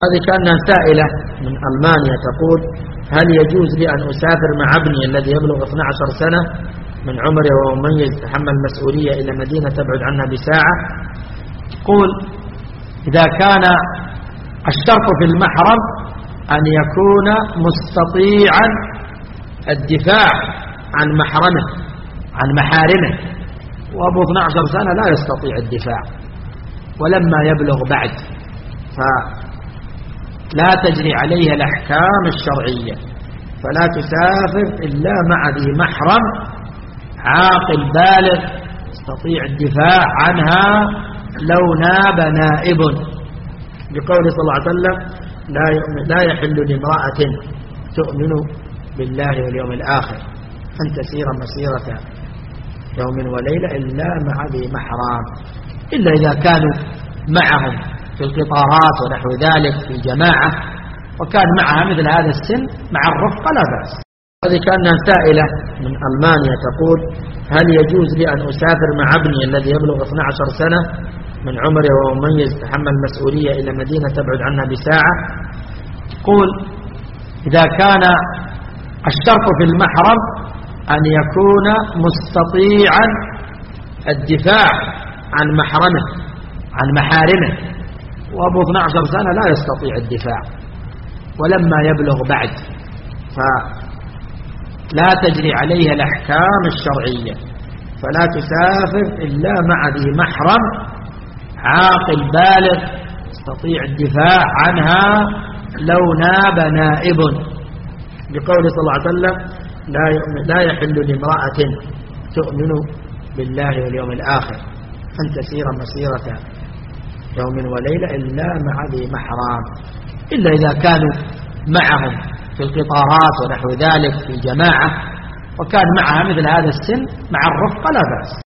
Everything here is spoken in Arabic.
هذه كانها سائلة من ألمانيا تقول: هل يجوز لي أن أسافر مع ابني الذي يبلغ 12 سنة من عمره وهو مميز يتحمل مسؤولية إلى مدينة تبعد عنها بساعة؟ تقول: إذا كان الشرط في المحرم أن يكون مستطيعا الدفاع عن محرمه عن محارمه، وأبو 12 سنة لا يستطيع الدفاع ولما يبلغ بعد، فلا تجري عليه الأحكام الشرعية، فلا تسافر إلا مع ذي محرم عاقل بالغ يستطيع الدفاع عنها لو ناب نائب، بقوله صلى الله عليه وسلم: لا يحل لامرأة تؤمن بالله واليوم الآخر أن تسير مسيرة يوم وليلة إلا مع ذي محرم، إلا إذا كانوا معهم في القطارات ونحو ذلك في جماعة وكان معها مثل هذا السن مع الرفقة لا بأس. هذه كانها سائلة من ألمانيا تقول: هل يجوز لي أن أسافر مع ابني الذي يبلغ 12 سنة من عمره وهو مميز يتحمل مسؤولية إلى مدينة تبعد عنها بساعة؟ تقول: إذا كان الشرط في المحرم أن يكون مستطيعا الدفاع عن محرمه عن محارمه، وأبو 12 سنة لا يستطيع الدفاع ولما يبلغ بعد، فلا تجري عليه الأحكام الشرعية، فلا تسافر إلا مع ذي محرم عاقل بالغ يستطيع الدفاع عنها لو ناب نائب، بقوله صلى الله عليه وسلم: لا يحل لامرأة تؤمن بالله واليوم الآخر أن تسير مسيرة يوم وليلة إلا مع ذي محرم، إلا إذا كانوا معهم في القطارات ونحو ذلك في جماعة وكان معها مثل هذا السن مع الرفقة لا بأس.